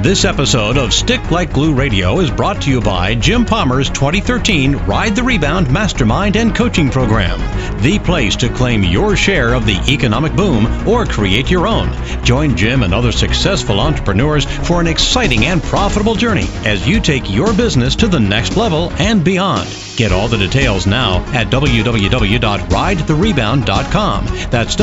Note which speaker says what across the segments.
Speaker 1: This episode of Stick Like Glue Radio is brought to you by Jim Palmer's 2013 Ride the Rebound Mastermind and Coaching Program, the place to claim your share of the economic boom or create your own. Join Jim and other successful entrepreneurs for an exciting and profitable journey as you take your business to the next level and beyond. Get all the details now at www.ridetherebound.com. That's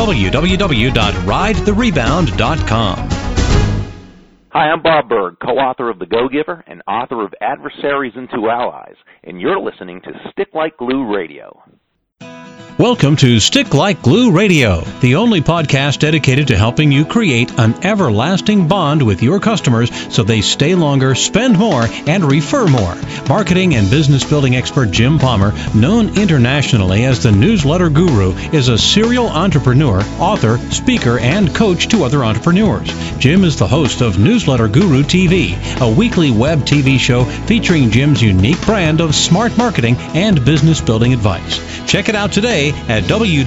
Speaker 1: www.ridetherebound.com.
Speaker 2: Hi, I'm Bob Berg, co-author of The Go-Giver and author of Adversaries into Allies, and you're listening to Stick Like Glue Radio.
Speaker 1: Welcome to Stick Like Glue Radio, the only podcast dedicated to helping you create an everlasting bond with your customers so they stay longer, spend more, and refer more. Marketing and business building expert Jim Palmer, known internationally as the Newsletter Guru, is a serial entrepreneur, author, speaker, and coach to other entrepreneurs. Jim is the host of Newsletter Guru TV, a weekly web TV show featuring Jim's unique brand of smart marketing and business building advice. Check it out today at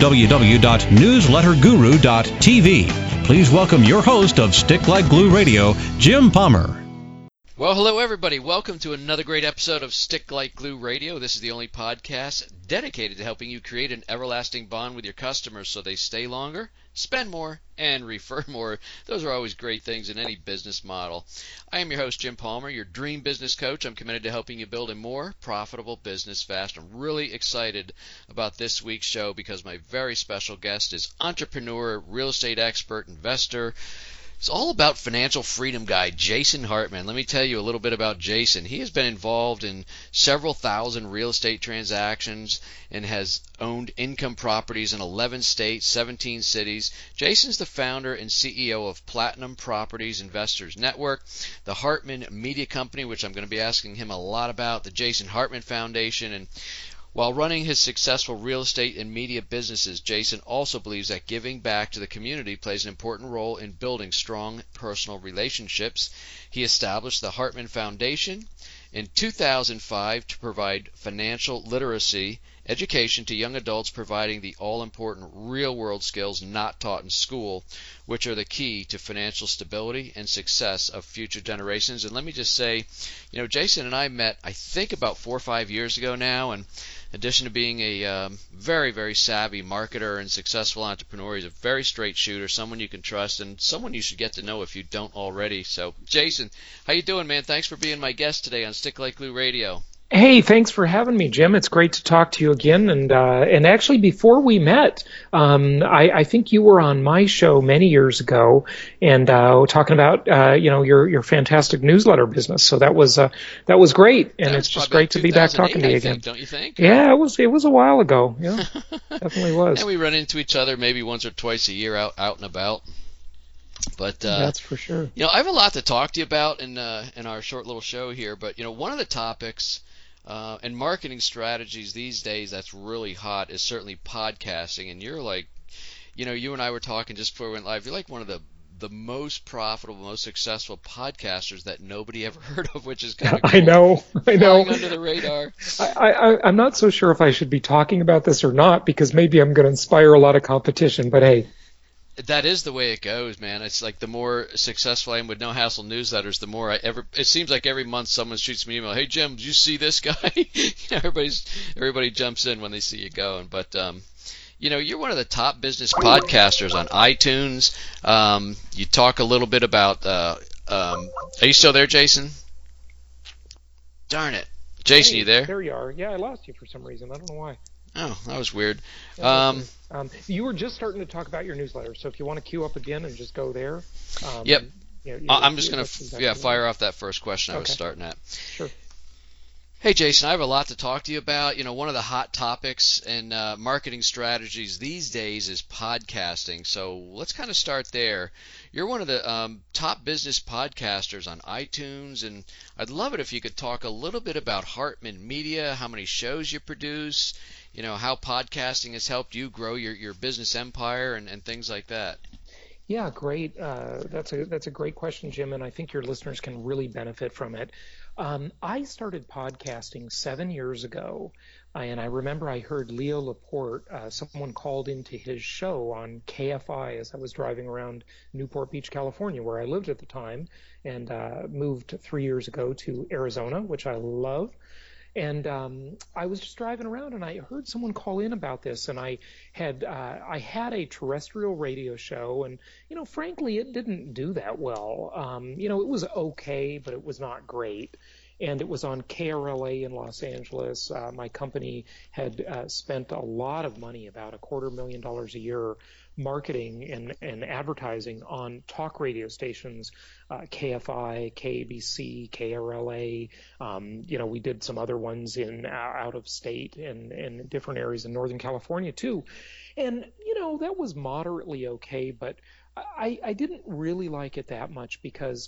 Speaker 1: www.newsletterguru.tv. Please welcome your host of Stick Like Glue Radio, Jim Palmer.
Speaker 3: Well, hello everybody. Welcome to another great episode of Stick Like Glue Radio. This is the only podcast dedicated to helping you create an everlasting bond with your customers so they stay longer, spend more, and refer more. Those are always great things in any business model. I am your host, Jim Palmer, your dream business coach. I'm committed to helping you build a more profitable business fast. I'm really excited about this week's show because my very special guest is entrepreneur, real estate expert, investor. It's all about financial freedom guy, Jason Hartman. Let me tell you a little bit about Jason. He has been involved in several thousand real estate transactions and has owned income properties in 11 states, 17 cities. Jason's the founder and CEO of Platinum Properties Investors Network, the Hartman Media Company, which I'm going to be asking him a lot about, the Jason Hartman Foundation, and while running his successful real estate and media businesses, Jason also believes that giving back to the community plays an important role in building strong personal relationships. He established the Hartman Foundation in 2005 to provide financial literacy education to young adults, providing the all-important real-world skills not taught in school, which are the key to financial stability and success of future generations. And let me just say, Jason and I met, I think, about 4 or 5 years ago now, and in addition to being a very, very savvy marketer and successful entrepreneur, he's a very straight shooter, someone you can trust, and someone you should get to know if you don't already. So, Jason, how you doing, man? Thanks for being my guest today on Stick Like Glue Radio.
Speaker 4: Hey, thanks for having me, Jim. It's great to talk to you again. And actually, before we met, I think you were on my show many years ago, and talking about your fantastic newsletter business. So that was great, and it's just great to be back talking to you again.
Speaker 3: Don't you think?
Speaker 4: Yeah, it was a while ago. Yeah, definitely was.
Speaker 3: And we run into each other maybe once or twice a year out and about. But
Speaker 4: that's for sure.
Speaker 3: I have a lot to talk to you about in our short little show here. But one of the topics and marketing strategies these days that's really hot is certainly podcasting. And you're like, you and I were talking just before we went live. You're like one of the most profitable, most successful podcasters that nobody ever heard of, which is kind of cool.
Speaker 4: I know.
Speaker 3: Flying under the radar.
Speaker 4: I'm not so sure if I should be talking about this or not, because maybe I'm going to inspire a lot of competition. But hey.
Speaker 3: That is the way it goes, man. It's like the more successful I am with No Hassle newsletters, the more it seems like every month someone shoots me an email, "Hey Jim, did you see this guy?" Everybody jumps in when they see you going. But you're one of the top business podcasters on iTunes. You talk a little bit about are you still there, Jason? Darn it. Jason,
Speaker 4: hey,
Speaker 3: you there?
Speaker 4: There you are. Yeah, I lost you for some reason. I don't know why.
Speaker 3: Oh, that was weird.
Speaker 4: You were just starting to talk about your newsletter, so if you want to queue up again and just go there.
Speaker 3: Yep. I'm just going to fire off that first question I was starting at.
Speaker 4: Sure.
Speaker 3: Hey, Jason, I have a lot to talk to you about. One of the hot topics in marketing strategies these days is podcasting. So let's kind of start there. You're one of the top business podcasters on iTunes, and I'd love it if you could talk a little bit about Hartman Media, how many shows you produce, how podcasting has helped you grow your business empire and things like that.
Speaker 4: Yeah, great. That's a great question, Jim, and I think your listeners can really benefit from it. I started podcasting 7 years ago, and I remember I heard Leo Laporte. Someone called into his show on KFI as I was driving around Newport Beach, California, where I lived at the time, and moved 3 years ago to Arizona, which I love. And I was just driving around, and I heard someone call in about this. And I had a terrestrial radio show, and frankly, it didn't do that well. It was okay, but it was not great. And it was on KRLA in Los Angeles. My company had spent a lot of money, about $250,000 a year, marketing and advertising on talk radio stations, KFI, KABC, KRLA. We did some other ones in out of state and different areas in Northern California too. And, that was moderately okay, but I didn't really like it that much because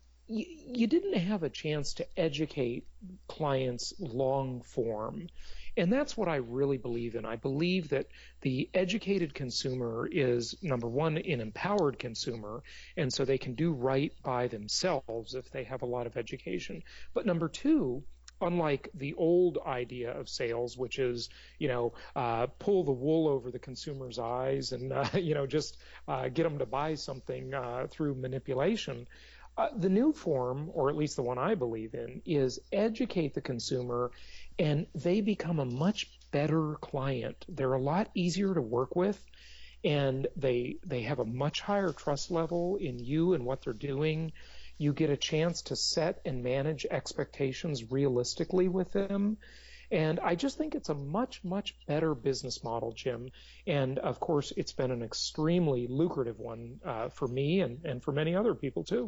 Speaker 4: you didn't have a chance to educate clients long form. And that's what I really believe in. I believe that the educated consumer is, number one, an empowered consumer, and so they can do right by themselves if they have a lot of education. But number two, unlike the old idea of sales, which is, pull the wool over the consumer's eyes and, just get them to buy something through manipulation, the new form, or at least the one I believe in, is educate the consumer, and they become a much better client. They're a lot easier to work with, and they have a much higher trust level in you and what they're doing. You get a chance to set and manage expectations realistically with them. And I just think it's a much, much better business model, Jim. And of course, it's been an extremely lucrative one for me and for many other people too.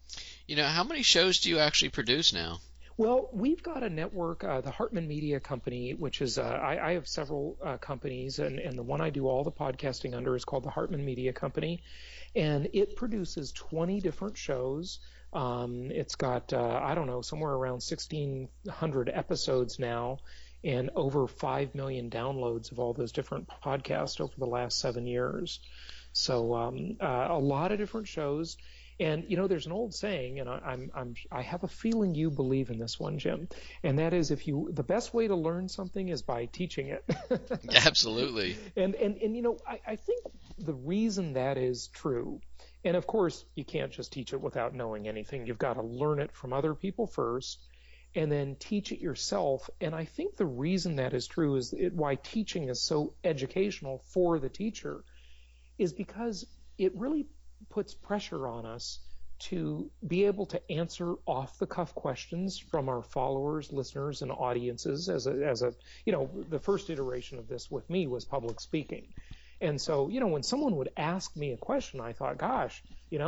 Speaker 3: How many shows do you actually produce now?
Speaker 4: Well, we've got a network, the Hartman Media Company, which is, I have several companies, and the one I do all the podcasting under is called the Hartman Media Company, and it produces 20 different shows. It's got, somewhere around 1,600 episodes now, and over 5 million downloads of all those different podcasts over the last 7 years. So a lot of different shows. And there's an old saying, and I have a feeling you believe in this one, Jim, and that is the best way to learn something is by teaching it.
Speaker 3: Absolutely.
Speaker 4: And I think the reason that is true, and of course you can't just teach it without knowing anything. You've got to learn it from other people first, and then teach it yourself. And I think the reason that is true is why teaching is so educational for the teacher is because it really puts pressure on us to be able to answer off-the-cuff questions from our followers, listeners, and audiences. The first iteration of this with me was public speaking. And so, when someone would ask me a question, I thought, gosh,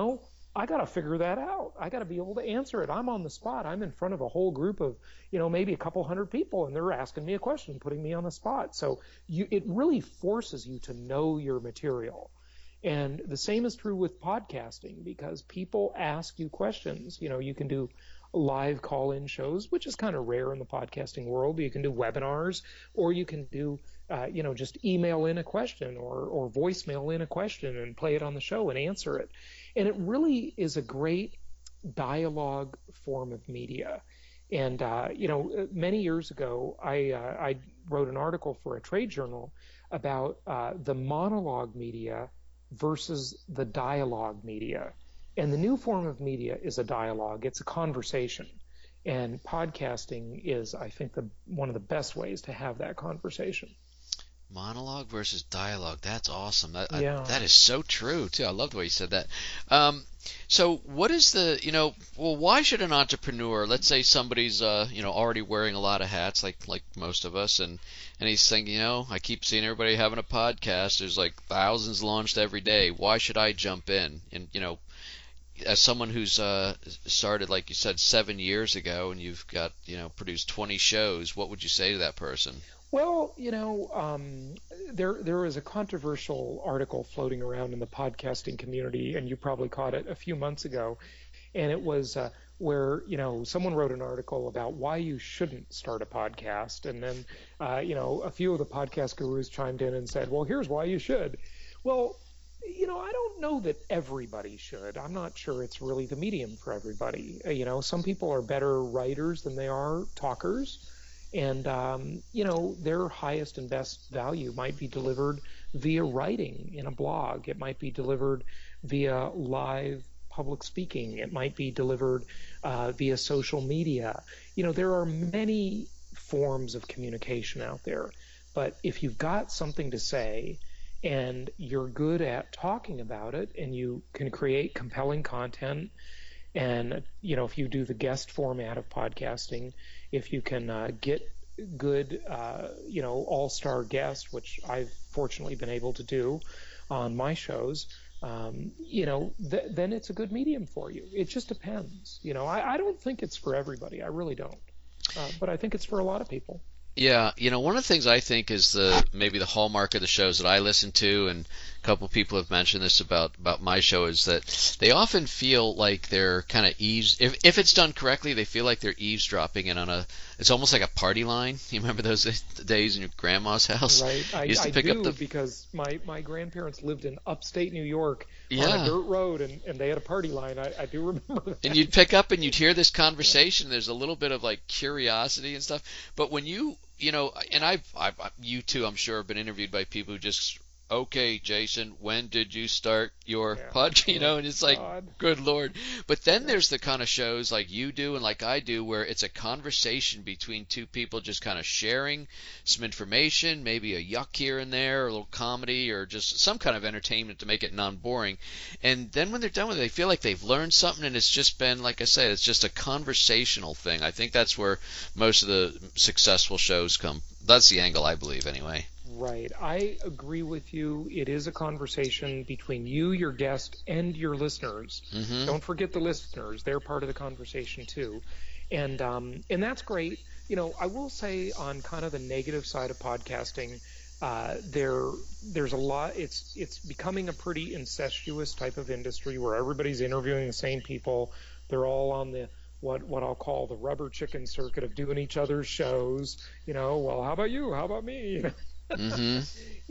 Speaker 4: I got to figure that out. I got to be able to answer it. I'm on the spot. I'm in front of a whole group of, maybe a couple hundred people, and they're asking me a question, putting me on the spot. So it really forces you to know your material. And the same is true with podcasting, because people ask you questions. You can do live call-in shows, which is kind of rare in the podcasting world. You can do webinars, or you can do, just email in a question or voicemail in a question and play it on the show and answer it. And it really is a great dialogue form of media. And, many years ago, I wrote an article for a trade journal about the monologue media versus the dialogue media. And the new form of media is a dialogue. It's a conversation. And podcasting is, I think, one of the best ways to have that conversation.
Speaker 3: Monologue versus dialogue. That's awesome.
Speaker 4: Yeah.
Speaker 3: That is so true, too. I love the way you said that. So what is why should an entrepreneur, let's say somebody's, already wearing a lot of hats, like most of us, and he's thinking, I keep seeing everybody having a podcast. There's like thousands launched every day. Why should I jump in? And, as someone who's started, like you said, 7 years ago, and you've got, produced 20 shows, what would you say to that person?
Speaker 4: Well, there is a controversial article floating around in the podcasting community, and you probably caught it a few months ago, and it was where, someone wrote an article about why you shouldn't start a podcast, and then, a few of the podcast gurus chimed in and said, well, here's why you should. Well, I don't know that everybody should. I'm not sure it's really the medium for everybody. Some people are better writers than they are talkers. And, their highest and best value might be delivered via writing in a blog. It might be delivered via live public speaking. It might be delivered via social media. There are many forms of communication out there. But if you've got something to say and you're good at talking about it and you can create compelling content, and if you do the guest format of podcasting, if you can get good all-star guests, which I've fortunately been able to do on my shows, then it's a good medium for you. It just depends. I don't think it's for everybody. I really don't. But I think it's for a lot of people.
Speaker 3: Yeah, one of the things I think is maybe the hallmark of the shows that I listen to, and a couple of people have mentioned this about my show, is that they often feel like they're kind of if it's done correctly, they feel like they're eavesdropping in on it's almost like a party line. You remember those days in your grandma's house?
Speaker 4: Right, I do, because my grandparents lived in upstate New York on a dirt road, and they had a party line. I do remember that.
Speaker 3: And you'd pick up and you'd hear this conversation. There's a little bit of like curiosity and stuff, but when you and you too, I'm sure, have been interviewed by people who just, okay, Jason, when did you start your podcast? And it's like, good Lord. But then there's the kind of shows like you do and like I do where it's a conversation between two people just kind of sharing some information, maybe a yuck here and there, or a little comedy, or just some kind of entertainment to make it non-boring. And then when they're done with it, they feel like they've learned something, and it's just been, like I said, it's just a conversational thing. I think that's where most of the successful shows come. That's the angle I believe, anyway.
Speaker 4: Right. I agree with you. It is a conversation between you, your guest, and your listeners. Mm-hmm. Don't forget the listeners. They're part of the conversation too. And that's great. I will say, on kind of the negative side of podcasting, there's a lot. It's becoming a pretty incestuous type of industry where everybody's interviewing the same people. They're all on the what I'll call the rubber chicken circuit of doing each other's shows. Well, how about you? How about me? Mm-hmm.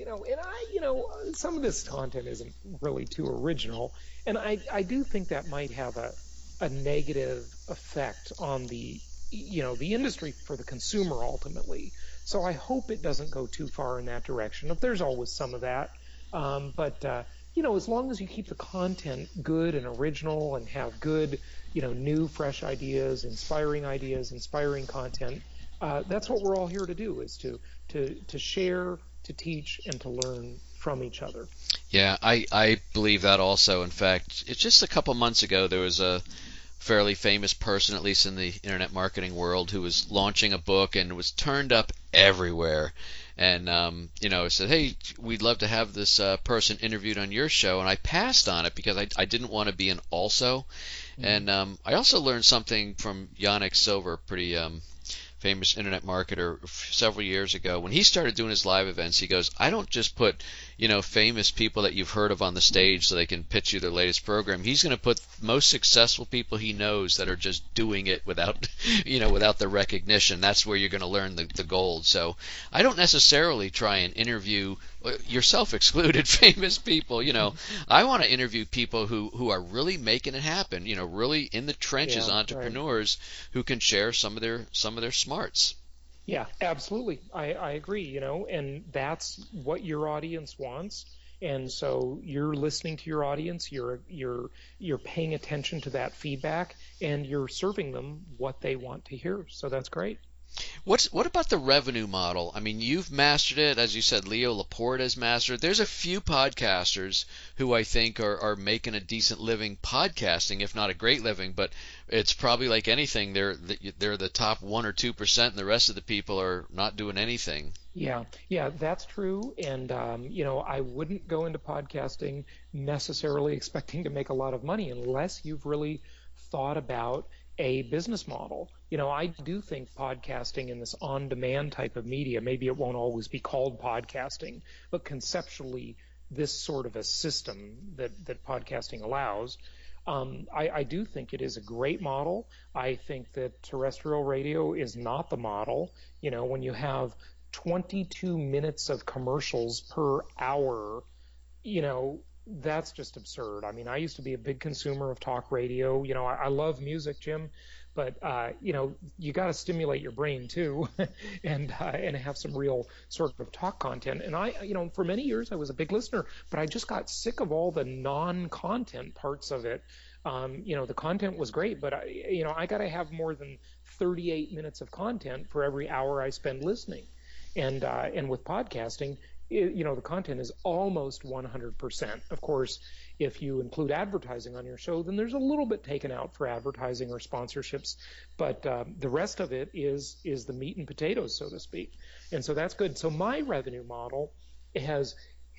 Speaker 4: And some of this content isn't really too original, and I do think that might have a negative effect on the industry for the consumer ultimately. So I hope it doesn't go too far in that direction. There's always some of that, but as long as you keep the content good and original and have good, new, fresh ideas, inspiring content. That's what we're all here to do, is to share, to teach, and to learn from each other.
Speaker 3: Yeah, I believe that also. In fact, it's just a couple months ago, there was a fairly famous person, at least in the internet marketing world, who was launching a book and was turned up everywhere. And, said, hey, we'd love to have this person interviewed on your show. And I passed on it because I didn't want to be an also. Mm-hmm. And I also learned something from Yannick Silver, pretty famous internet marketer, several years ago. When he started doing his live events, he goes, I don't just put, famous people that you've heard of on the stage so they can pitch you their latest program. He's going to put most successful people he knows that are just doing it without, without the recognition. That's where you're going to learn the gold. So I don't necessarily try and interview, yourself excluded, famous people. I want to interview people who are really making it happen, really in the trenches, entrepreneurs, right, who can share some of their smarts.
Speaker 4: Yeah, absolutely. I agree, and that's what your audience wants. And so you're listening to your audience, you're paying attention to that feedback, and you're serving them what they want to hear. So that's great.
Speaker 3: What about the revenue model? I mean, you've mastered it. As you said, Leo Laporte has mastered it. There's a few podcasters who I think are making a decent living podcasting, if not a great living, but it's probably like anything. They're the top 1 or 2%, and the rest of the people are not doing anything.
Speaker 4: Yeah, that's true. And, I wouldn't go into podcasting necessarily expecting to make a lot of money unless you've really thought about a business model. I do think podcasting in this on-demand type of media, maybe it won't always be called podcasting, but conceptually this sort of a system that podcasting allows, I do think it is a great model. I think that terrestrial radio is not the model. When you have 22 minutes of commercials per hour, that's just absurd. I mean, I used to be a big consumer of talk radio. I love music, Jim, but you got to stimulate your brain too, and have some real sort of talk content. And for many years I was a big listener, but I just got sick of all the non-content parts of it. The content was great, but I got to have more than 38 minutes of content for every hour I spend listening. And with podcasting, the content is almost 100%. Of course, if you include advertising on your show, then there's a little bit taken out for advertising or sponsorships, but the rest of it is the meat and potatoes, so to speak. And so that's good. So my revenue model has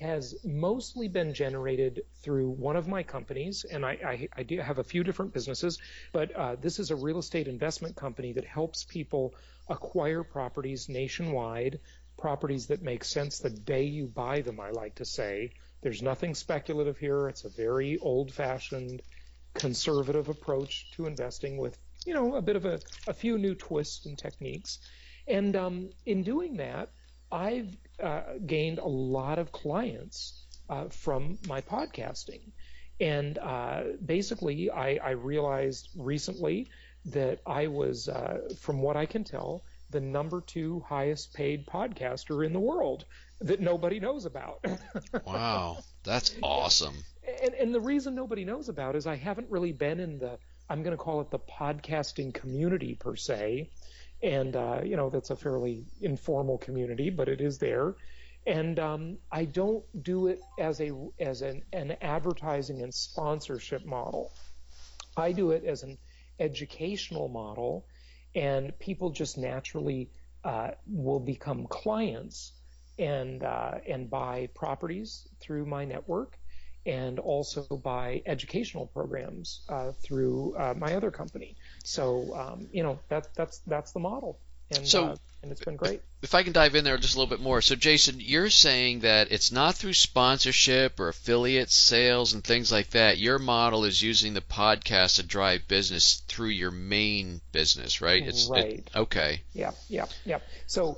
Speaker 4: mostly been generated through one of my companies, and I do have a few different businesses, but this is a real estate investment company that helps people acquire properties nationwide, properties that make sense the day you buy them, I like to say. There's nothing speculative here. It's a very old-fashioned, conservative approach to investing with, a bit of a few new twists and techniques. And in doing that, I've gained a lot of clients from my podcasting. And basically, I realized recently that I was, from what I can tell, the number 2 highest paid podcaster in the world that nobody knows about.
Speaker 3: Wow, that's awesome.
Speaker 4: And the reason nobody knows about is I haven't really been in I'm going to call it the podcasting community per se. And, that's a fairly informal community, but it is there. And I don't do it as an advertising and sponsorship model. I do it as an educational model, and people just naturally will become clients and buy properties through my network, and also buy educational programs through my other company. So that's the model, and it's been great.
Speaker 3: If I can dive in there just a little bit more. So Jason, you're saying that it's not through sponsorship or affiliate sales and things like that. Your model is using the podcast to drive business through your main business, right?
Speaker 4: Right.
Speaker 3: Okay.
Speaker 4: Yeah. So,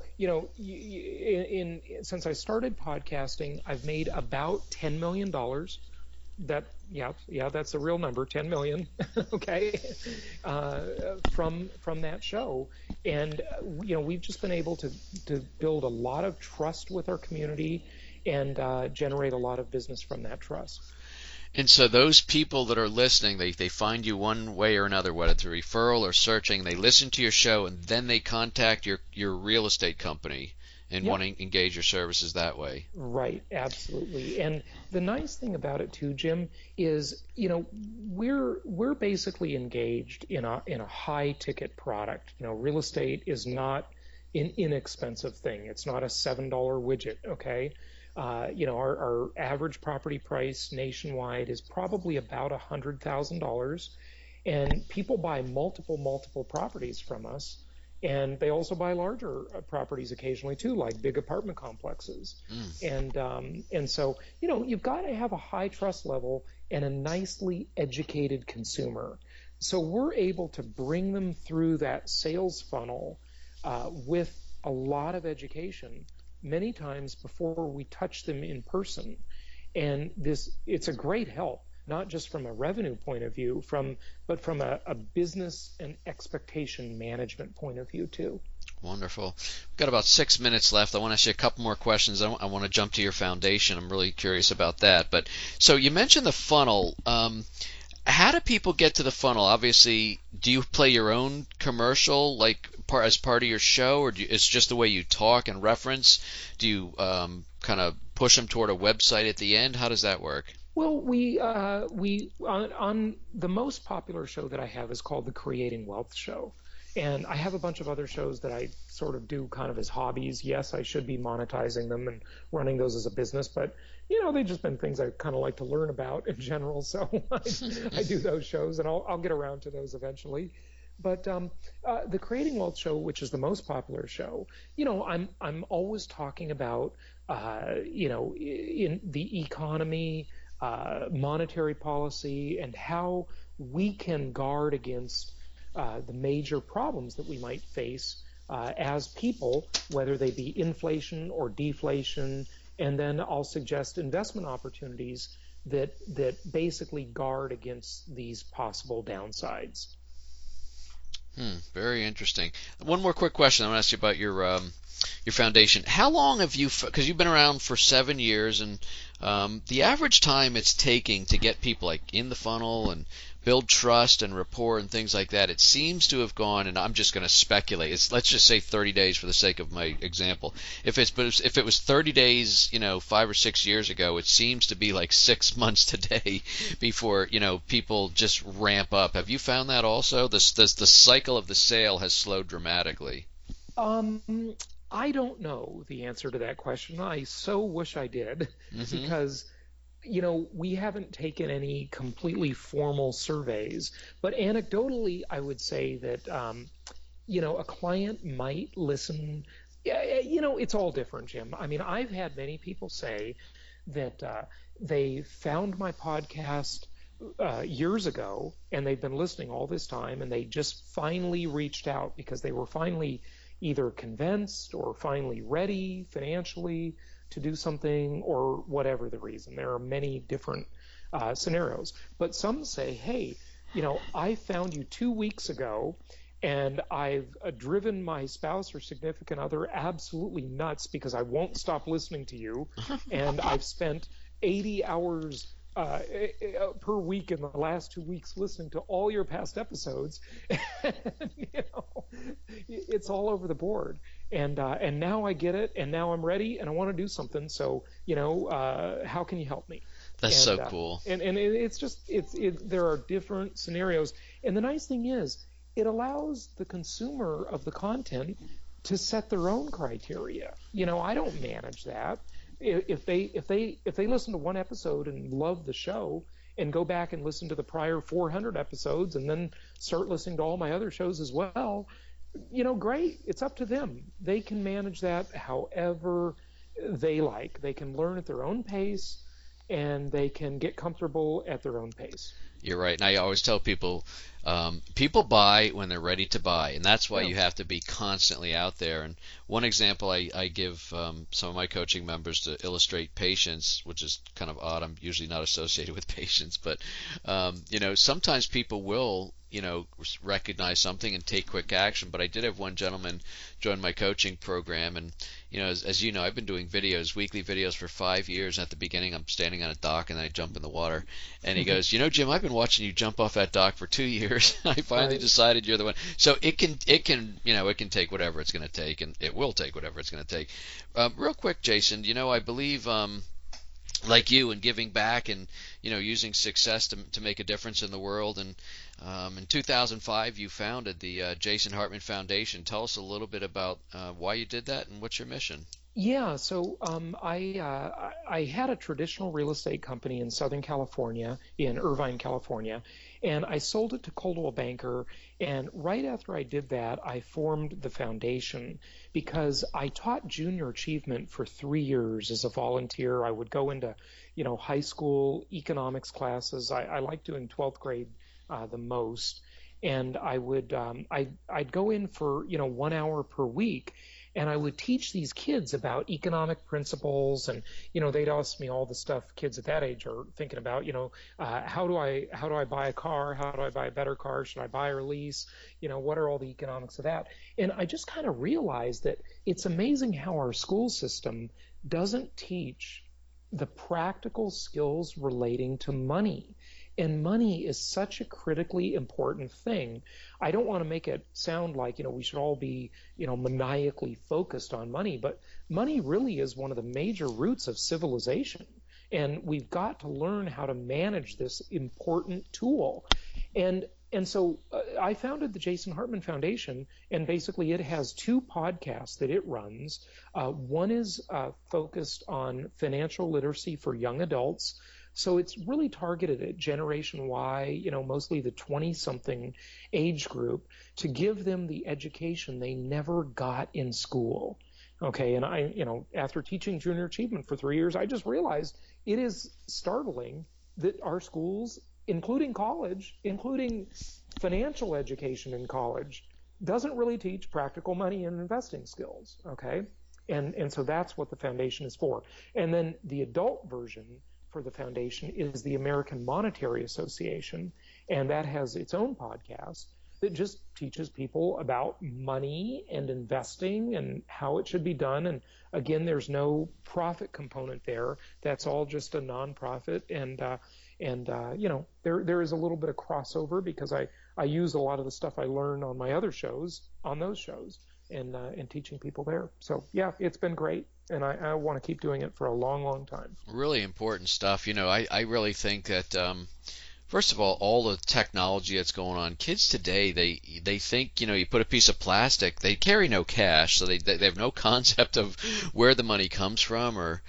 Speaker 4: since I started podcasting, I've made about $10 million. That's a real number, 10 million. Okay, from that show, and we've just been able to build a lot of trust with our community and generate a lot of business from that trust.
Speaker 3: And so those people that are listening, they find you one way or another, whether it's a referral or searching, they listen to your show, and then they contact your real estate company and want to engage your services that way.
Speaker 4: Right, absolutely. And the nice thing about it too, Jim, is we're basically engaged in a high ticket product. Real estate is not an inexpensive thing. It's not a $7 widget. Okay. Our average property price nationwide is probably about $100,000, and people buy multiple properties from us. And they also buy larger properties occasionally too, like big apartment complexes. And so, you've got to have a high trust level and a nicely educated consumer. So we're able to bring them through that sales funnel with a lot of education, many times before we touch them in person. And it's a great help, not just from a revenue point of view, but from a business and expectation management point of view too.
Speaker 3: Wonderful. We've got about 6 minutes left. I want to ask you a couple more questions. I want to jump to your foundation. I'm really curious about that. But so you mentioned the funnel. How do people get to the funnel? Obviously, do you play your own commercial as part of your show, or it's just the way you talk and reference? Do you kind of push them toward a website at the end? How does that work?
Speaker 4: Well, we on the most popular show that I have is called the Creating Wealth Show. And I have a bunch of other shows that I sort of do kind of as hobbies. Yes, I should be monetizing them and running those as a business, but they've just been things I kind of like to learn about in general. So I do those shows, and I'll get around to those eventually. But the Creating Wealth Show, which is the most popular show, I'm always talking about in the economy, monetary policy, and how we can guard against the major problems that we might face as people, whether they be inflation or deflation. And then I'll suggest investment opportunities that basically guard against these possible downsides.
Speaker 3: Very interesting. One more quick question. I want to ask you about your foundation. How long have you, because you've been around for 7 years, and the average time it's taking to get people like in the funnel and build trust and rapport and things like that, it seems to have gone, and I'm just going to speculate, let's just say 30 days for the sake of my example. If it was 30 days, 5 or 6 years ago, it seems to be like 6 months today before, people just ramp up. Have you found that also? The cycle of the sale has slowed dramatically.
Speaker 4: I don't know the answer to that question. I so wish I did, because we haven't taken any completely formal surveys, but anecdotally, I would say that, a client might listen. It's all different, Jim. I mean, I've had many people say that they found my podcast years ago, and they've been listening all this time, and they just finally reached out because they were finally either convinced or finally ready financially to do something, or whatever the reason. There are many different scenarios. But some say, hey, I found you 2 weeks ago, and I've driven my spouse or significant other absolutely nuts because I won't stop listening to you, and I've spent 80 hours per week in the last 2 weeks listening to all your past episodes. It's all over the board, and now I get it, and now I'm ready, and I want to do something. So how can you help me?
Speaker 3: That's so cool.
Speaker 4: And it's just there are different scenarios, and the nice thing is it allows the consumer of the content to set their own criteria. I don't manage that. If they listen to one episode and love the show and go back and listen to the prior 400 episodes and then start listening to all my other shows as well, great. It's up to them. They can manage that however they like. They can learn at their own pace, and they can get comfortable at their own pace.
Speaker 3: You're right. And I always tell people, people buy when they're ready to buy, and that's why you have to be constantly out there. And one example I give some of my coaching members to illustrate patience, which is kind of odd. I'm usually not associated with patience, but sometimes people will recognize something and take quick action. But I did have one gentleman join my coaching program, and as you know, I've been doing weekly videos for 5 years. At the beginning, I'm standing on a dock and then I jump in the water, and he goes, Jim, I've been watching you jump off that dock for 2 years. I finally decided you're the one. So it can take whatever it's going to take, and it will take whatever it's going to take. Real quick, Jason, I believe like you, and giving back, and using success to make a difference in the world. And in 2005, you founded the Jason Hartman Foundation. Tell us a little bit about why you did that and what's your mission.
Speaker 4: Yeah, so I had a traditional real estate company in Southern California, in Irvine, California, and I sold it to Coldwell Banker. And right after I did that, I formed the foundation because I taught junior achievement for 3 years as a volunteer. I would go into, high school economics classes. I like doing 12th grade the most, and I would I'd go in for 1 hour per week. And I would teach these kids about economic principles, and they'd ask me all the stuff kids at that age are thinking about. How do I buy a car? How do I buy a better car? Should I buy or lease? What are all the economics of that? And I just kind of realized that it's amazing how our school system doesn't teach the practical skills relating to money. And money is such a critically important thing. I don't want to make it sound like, we should all be, maniacally focused on money, but money really is one of the major roots of civilization. And we've got to learn how to manage this important tool. And so I founded the Jason Hartman Foundation, and basically it has 2 podcasts that it runs. One is focused on financial literacy for young adults. So it's really targeted at Generation Y, mostly the 20-something age group, to give them the education they never got in school. Okay, and I, after teaching junior achievement for 3 years, I just realized it is startling that our schools, including college, including financial education in college, doesn't really teach practical money and investing skills. Okay, and so that's what the foundation is for. And then the adult version for the foundation is the American Monetary Association, and that has its own podcast that just teaches people about money and investing and how it should be done. And again, there's no profit component there. That's all just a nonprofit. And there is a little bit of crossover because I use a lot of the stuff I learned on my other shows on those shows and teaching people there. So yeah, it's been great. And I want to keep doing it for a long, long time.
Speaker 3: Really important stuff. I really think that first of all the technology that's going on, kids today, they think, you put a piece of plastic, they carry no cash, so they have no concept of where the money comes from or,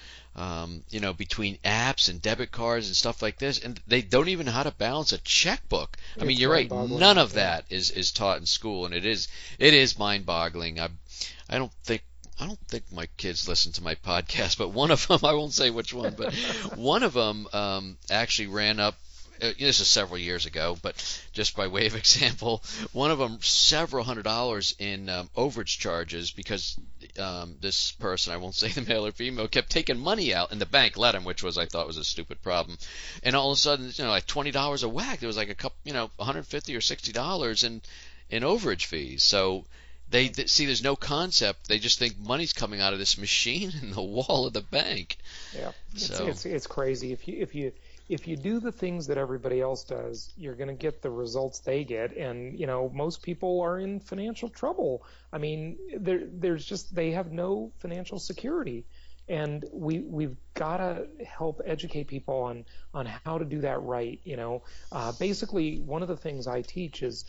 Speaker 3: between apps and debit cards and stuff like this, and they don't even know how to balance a checkbook. I mean, you're right, none of that is taught in school, and it is mind-boggling. I don't think my kids listen to my podcast, but one of them, I won't say which one, but one of them actually ran up. This is several years ago, but just by way of example, one of them several $100s in overage charges because this person, I won't say the male or female, kept taking money out and the bank let him, which I thought was a stupid problem. And all of a sudden, like $20 a whack, there was like a couple, $150 or $60 in overage fees. So they see there's no concept. They just think money's coming out of this machine in the wall of the bank.
Speaker 4: Yeah, it's crazy. If you do the things that everybody else does, you're going to get the results they get. And, most people are in financial trouble. I mean, they have no financial security. And we've got to help educate people on how to do that right. Basically, one of the things I teach is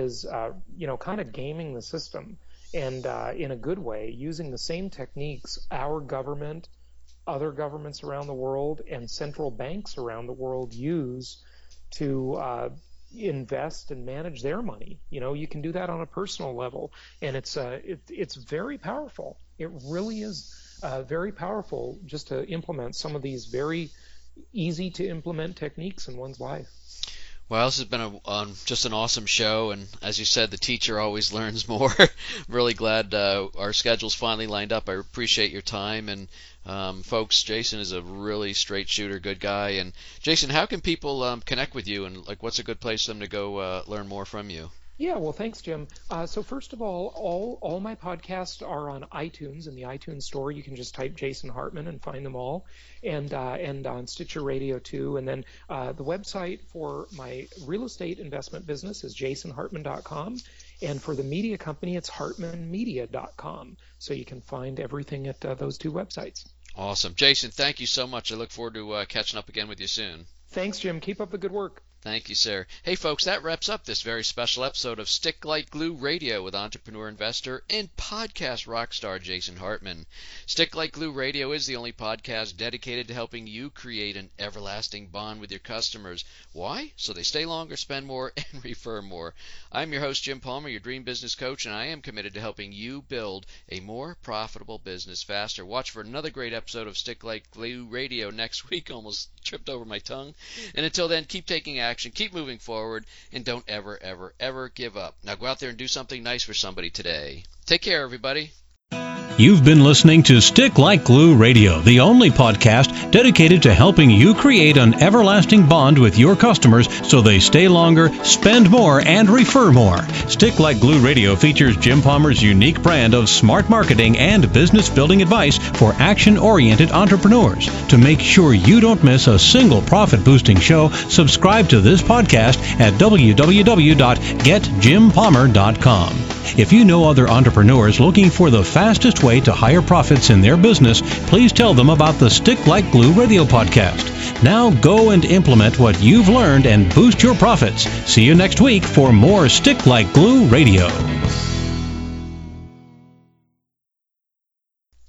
Speaker 4: kind of gaming the system and in a good way, using the same techniques our government, other governments around the world, and central banks around the world use to invest and manage their money. You can do that on a personal level, and it's very powerful. It really is very powerful just to implement some of these very easy to implement techniques in one's life.
Speaker 3: Well, this has been just an awesome show, and as you said, the teacher always learns more. Really glad our schedule's finally lined up. I appreciate your time, and folks, Jason is a really straight shooter, good guy. And Jason, how can people connect with you, and what's a good place for them to go learn more from you?
Speaker 4: Yeah, well, thanks, Jim. So first of all my podcasts are on iTunes. In the iTunes store, you can just type Jason Hartman and find them all, and on Stitcher Radio too. And then the website for my real estate investment business is jasonhartman.com, and for the media company, it's hartmanmedia.com. So you can find everything at those two websites.
Speaker 3: Awesome, Jason. Thank you so much. I look forward to catching up again with you soon.
Speaker 4: Thanks, Jim. Keep up the good work.
Speaker 3: Thank you, sir. Hey, folks, that wraps up this very special episode of Stick Like Glue Radio with entrepreneur, investor, and podcast rock star Jason Hartman. Stick Like Glue Radio is the only podcast dedicated to helping you create an everlasting bond with your customers. Why? So they stay longer, spend more, and refer more. I'm your host, Jim Palmer, your dream business coach, and I am committed to helping you build a more profitable business faster. Watch for another great episode of Stick Like Glue Radio next week. Almost tripped over my tongue. And until then, keep taking action, keep moving forward, and don't ever, ever, ever give up. Now go out there and do something nice for somebody today. Take care, everybody.
Speaker 1: You've been listening to Stick Like Glue Radio, the only podcast dedicated to helping you create an everlasting bond with your customers so they stay longer, spend more, and refer more. Stick Like Glue Radio features Jim Palmer's unique brand of smart marketing and business building advice for action-oriented entrepreneurs. To make sure you don't miss a single profit-boosting show, subscribe to this podcast at www.getjimpalmer.com. If you know other entrepreneurs looking for the fastest way to higher profits in their business, please tell them about the Stick Like Glue Radio podcast. Now go and implement what you've learned and boost your profits. See you next week for more Stick Like Glue Radio.